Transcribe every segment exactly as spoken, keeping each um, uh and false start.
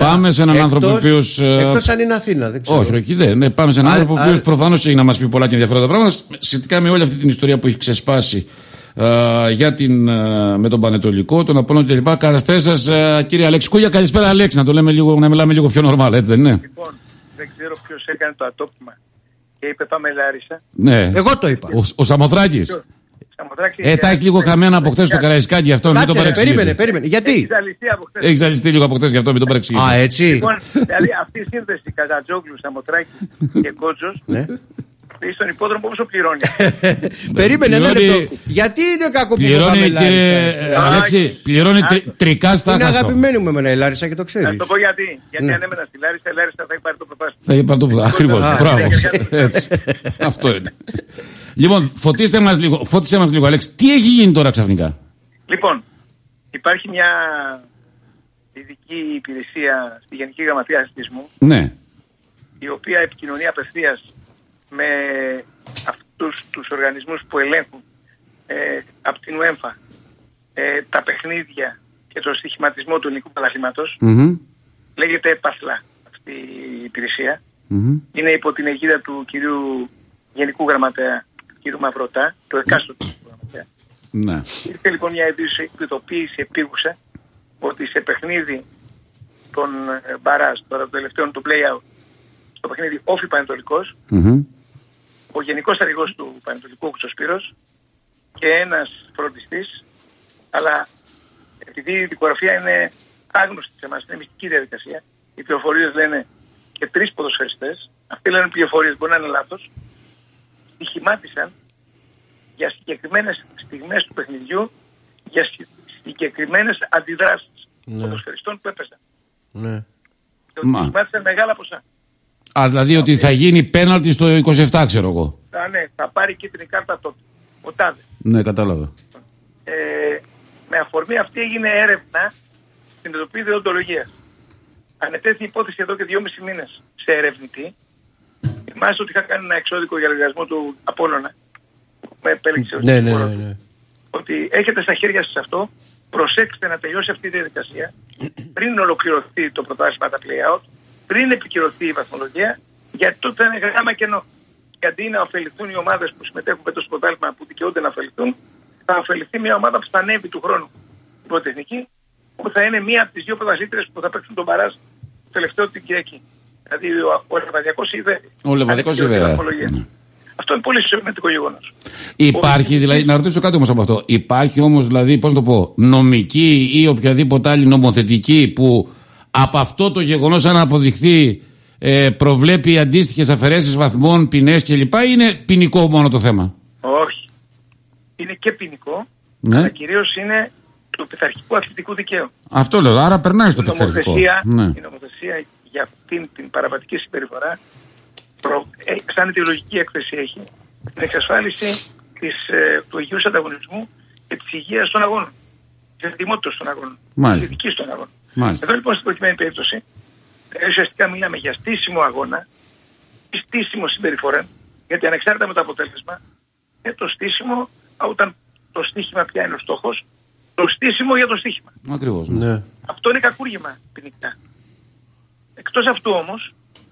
Πάμε σε έναν άνθρωπο ο οποίος. Εκτός αν είναι Αθήνα, δεν ξέρω. Όχι, όχι, δεν. Ναι, πάμε σε έναν α, άνθρωπο ο οποίος προφανώς έχει να μας πει πολλά και ενδιαφέροντα πράγματα σχετικά με όλη αυτή την ιστορία που έχει ξεσπάσει uh, για την, uh, με τον Πανετολικό, τον Απόλλωνα κλπ. Καλησπέρα σας, uh, κύριε Αλέξη Κούγια. Καλησπέρα, Αλέξη. Να το λέμε λίγο, να μιλάμε λίγο πιο normal, έτσι δεν είναι? Λοιπόν, δεν ξέρω ποιος έκανε το ατόπιμα και είπε πάμε Λάρισα. Ναι. Εγώ το είπα. Ο, ο Σαμοθράκης. Ε, τα έχει λίγο χαμένα από χτες στο Καραϊσκάκι, γι' αυτό μην το παρεξηγείτε. Περίμενε, περίμενε. Γιατί? Έχει ζαλιστεί από χτες. Έχει ζαλιστεί λίγο από χτες, γι' αυτό μην το παρεξηγείτε. Α, έτσι. Λοιπόν, δηλαδή αυτή η σύνδεση Καζατζόγλου, Σαμοθράκη και Κότσος, στον υπόδρομο πόσο πληρώνει? Περίμενε ένα λεπτό. Γιατί είναι κακό που πληρώνει, κύριε Αλέξη, πληρώνει τρικά στα Είναι αγαπημένη μου εμένα η Λάρισα και το ξέρεις. Να το πω γιατί. Γιατί αν έμενα στη Λάρισα, η Λάρισα θα έχει πάρει το προπάσμα. Θα έχει πάρει το προπάσμα. Ακριβώς. Μπράβο. Αυτό είναι. Λοιπόν, φωτίστε μας λίγο, φώτισε μας λίγο, Αλέξη. Τι έχει γίνει τώρα ξαφνικά? Λοιπόν, υπάρχει μια ειδική υπηρεσία στη Γενική Γραμματεία Αθλητισμού, ναι, η οποία επικοινωνεί απευθείας με αυτούς τους οργανισμούς που ελέγχουν ε, από την UEFA ε, τα παιχνίδια και το στοιχηματισμό του ελληνικού πρωταθλήματος. Mm-hmm. Λέγεται ΕΠΑΘΛΑ αυτή η υπηρεσία. Mm-hmm. Είναι υπό την αιγίδα του κυρίου Γενικού Γραμματέα, του κυρίου Μαυρωτά, του εκάστοτε γραμματέα. Ναι. Ήρθε λοιπόν μια ειδοποίηση επίγουσα ότι σε παιχνίδι των Μπαράς, τώρα των τελευταίων του play-out, στο παιχνίδι Όφη Πανετολικός, mm-hmm, ο γενικός αρχηγός του Πανετολικού, ο Σπύρος, και ένας φροντιστής, αλλά επειδή η δικογραφία είναι άγνωστη σε εμάς, είναι μυστική διαδικασία, οι πληροφορίες λένε και τρεις ποδοσφαιριστές, αυτοί λένε πληροφορίες, μπορεί να είναι λάθος, στοιχημάτισαν για συγκεκριμένες στιγμές του παιχνιδιού, για συγκεκριμένες αντιδράσεις των ποδοσφαιριστών που έπεσαν. Ναι. Και ότι στοιχημάτισαν μεγάλα ποσά. Α, δηλαδή ότι θα γίνει πέναλτι στο είκοσι επτά, ξέρω εγώ. Α, ναι, θα πάρει κίτρινη κάρτα τότε. Ο τάδε. Ναι, κατάλαβα. Ε, με αφορμή αυτή έγινε έρευνα στην Επιτροπή Δεοντολογίας. Ανετέθη υπόθεση εδώ και δυόμισι μήνες σε ερευνητή. Θυμάστε ότι είχα κάνει ένα εξώδικο για λογαριασμό του Απόλλωνα. Με επέλεξε ναι, ναι, ναι, ναι. ότι έχετε στα χέρια σας αυτό. Προσέξτε να τελειώσει αυτή η διαδικασία πριν ολοκληρωθεί το πρωτάθλημα τα play-out, πριν επικυρωθεί η βαθμολογία, γιατί τότε θα είναι γράμμα κενό. Γιατί να ωφεληθούν οι ομάδες που συμμετέχουν με το πρωτάθλημα που δικαιούνται να ωφεληθούν, θα ωφεληθεί μια ομάδα που θα ανέβει του χρόνου στην πρωτοτεχνική, που θα είναι μία από τις δύο πρωταθλήτριες που θα παίξουν τον Παράζ το τελευταίο την Κυριακή. Δηλαδή ο Λεβαδιακός είδε. Ο Λεβαδιακός είδε. Αυτό είναι πολύ σημαντικό γεγονός. Υπάρχει, δηλαδή, να ρωτήσω κάτι όμως από αυτό. Υπάρχει όμως, δηλαδή, πώς να το πω, νομική ή οποιαδήποτε άλλη νομοθετική που από αυτό το γεγονός, αν αποδειχθεί, ε, προβλέπει αντίστοιχες αφαιρέσεις βαθμών, ποινές κλπ. Ή είναι ποινικό μόνο το θέμα? Όχι. Είναι και ποινικό, ναι, αλλά κυρίως είναι του πειθαρχικού αθλητικού δικαίου. Αυτό λέω, άρα περνάει στο πειθαρχικό. Ναι. Η νομοθεσία για αυτήν την παραβατική συμπεριφορά, προ... ε, σαν αιτιολογική έκθεση έχει την εξασφάλιση της, ε, του υγιούς ανταγωνισμού και της υγείας των αγώνων. Της ετοιμότητας των αγώνων. Της ειδικής των αγώνων. Μάλιστα. Εδώ λοιπόν στην προκειμένη περίπτωση ουσιαστικά μιλάμε για στήσιμο αγώνα ή στήσιμο συμπεριφορά, γιατί ανεξάρτητα με το αποτέλεσμα είναι το στήσιμο, όταν το στοίχημα πια είναι ο στόχος, το στήσιμο για το στοίχημα. Ακριβώς. Ναι. Αυτό είναι κακούργημα ποινικά. Εκτός αυτού όμως,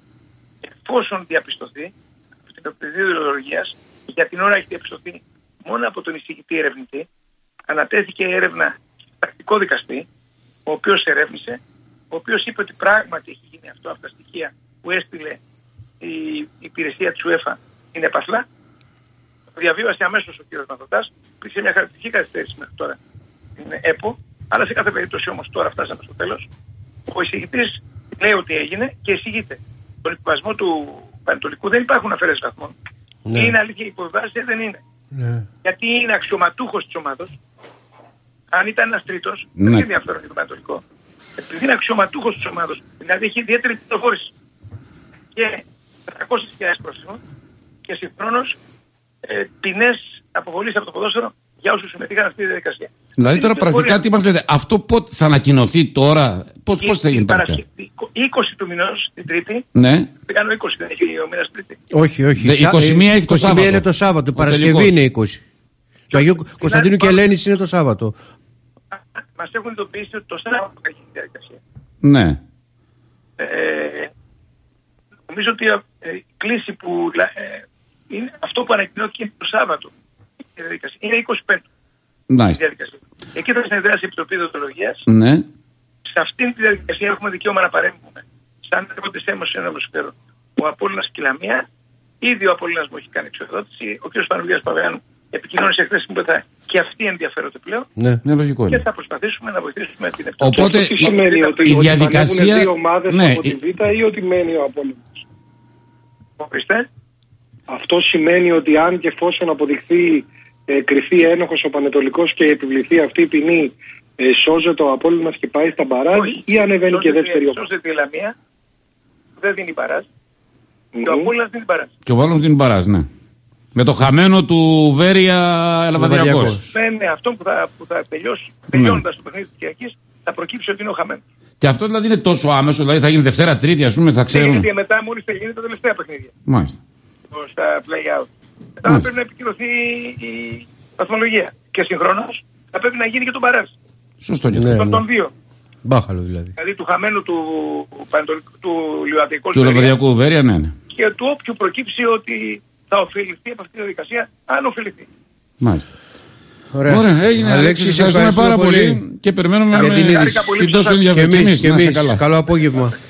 εφόσον διαπιστωθεί από την πεδίο ιδεολογίας, για την ώρα έχει διαπιστωθεί μόνο από τον εισηγητή ερευνητή, ανατέθηκε έρευνα τακτικό δικαστή, ο οποίος ερεύνησε, ο οποίος είπε ότι πράγματι έχει γίνει αυτό από τα στοιχεία που έστειλε η υπηρεσία της UEFA είναι επαθλά. Διαβίβασε αμέσως ο κ. Μαθωτάς, υπήρξε μια χαρακτηριστική καθυστέρηση μέχρι τώρα την ΕΠΟ, αλλά σε κάθε περίπτωση όμως τώρα φτάσαμε στο τέλος. Ο εισηγητής λέει ότι έγινε και εισηγείται. Στον υποβασμό του Πανετολικού δεν υπάρχουν αφαιρέσεις βαθμών. Ναι. Είναι αλήθεια, υποβιβάζεται, δεν είναι. Ναι. Γιατί είναι αξιωματούχος της ομάδος. Αν ήταν ένας τρίτος, ναι, δεν έχει ενδιαφέρον για το Πανετολικό. Επειδή είναι αξιωματούχος της ομάδος, δηλαδή έχει ιδιαίτερη πληροφόρηση και τετρακόσιες χιλιάδες πρόστιμο και συγχρόνως ε, ποινές αποβολής από το ποδόσφαιρο για όσους συμμετείχαν αυτή τη διαδικασία. Δηλαδή τώρα πρακτικά τι μας λέτε, αυτό πότε θα ανακοινωθεί τώρα, πώς, πώς θα γίνει πρακτικά? είκοσι του μηνός την Τρίτη. Ναι. Δεν κάνω είκοσι, δεν έχει ο μήνας Τρίτη. Όχι, όχι. Δε, είκοσι μία έχει το Σάββατο. είκοσι μία είναι το Σάββατο, η Παρασκευή είναι είκοσι. Το Αγίου Κωνσταντίνου και Ελένης είναι το Σάββατο. Μας έχουν ειδοποιήσει ότι το Σάββατο έχει τη διαδικασία. Ναι. Νομίζω ότι ε, η κλίση που ε, είναι αυτό που ανακοινώθηκε το Σάββατο είναι είκοσι πέντε. Nice. Εκεί θα συνεδριάσει η Επιτροπή Δοντολογίας. Ναι. Σε αυτήν τη διαδικασία έχουμε δικαίωμα να παρέμβουμε. Σαν έρχονται σε έμμοση ένα προσφέρω ο Απόλλωνας και η Λαμία, ήδη ο Απόλλωνας μου έχει κάνει εξοδότηση. Ο κ. Πανουργίας Παβιάνου επικοινώνησε χθες που και αυτοί ενδιαφέρονται πλέον. Ναι, ναι, λογικό είναι. Και θα προσπαθήσουμε να βοηθήσουμε την Επιτροπή. Οπότε τι σημαίνει η, ότι, η ότι διαδικασία. Δύο ομάδες Ναι, από τη Β' ή ότι μένει ο Απόλλωνας. Ορίστε. Αυτό σημαίνει ότι αν και εφόσον αποδειχθεί ε, κρυφή ένοχος ο Πανετολικός και επιβληθεί αυτή η ποινή, ε, σώζεται ο Απόλλωνας και πάει στα μπαράζ, ή ανεβαίνει και δεύτερη ομάδα. Σώζεται η Λαμία, δεν δίνει μπαράζ. Mm-hmm. Και ο Απόλλωνας δίνει μπαράζ. Και ο Απόλλωνας δίνει μπαράζ, ναι. Με το χαμένο του Βέρεια Ελαβαδιακός. Ναι, ναι, αυτό που θα, που θα τελειώσει, τελειώνοντας το παιχνίδι της Κυριακής, θα προκύψει ότι είναι ο χαμένος. Και αυτό δηλαδή είναι τόσο άμεσο, δηλαδή θα γίνει Δευτέρα, Τρίτη, ας πούμε, θα ξέρουμε. Και μετά μόλις θα γίνει τα τελευταία παιχνίδια. Μάλιστα. Στα play-out. Μετά θα πρέπει να επικυρωθεί η βαθμολογία. Και συγχρόνως θα πρέπει να γίνει και το μπαράζ. Σωστό και αυτό. Ναι, των, ναι. των δύο. Μπάχαλο δηλαδή. Δηλαδή του χαμένου του, του Λιβαδιακού Του Λιβαδιακού Βέρεια, ναι, ναι. Και του όποιου προκύψει ότι θα ωφεληθεί από αυτή τη διαδικασία, αν ωφεληθεί. Μάλιστα. Ωραία, Ωραία, έγινε. Αλέξη, ευχαριστούμε πάρα πολύ. πολύ και περιμένουμε για με την είδηση. την τόσο ενδιαφέρον. Και εμείς, καλό απόγευμα.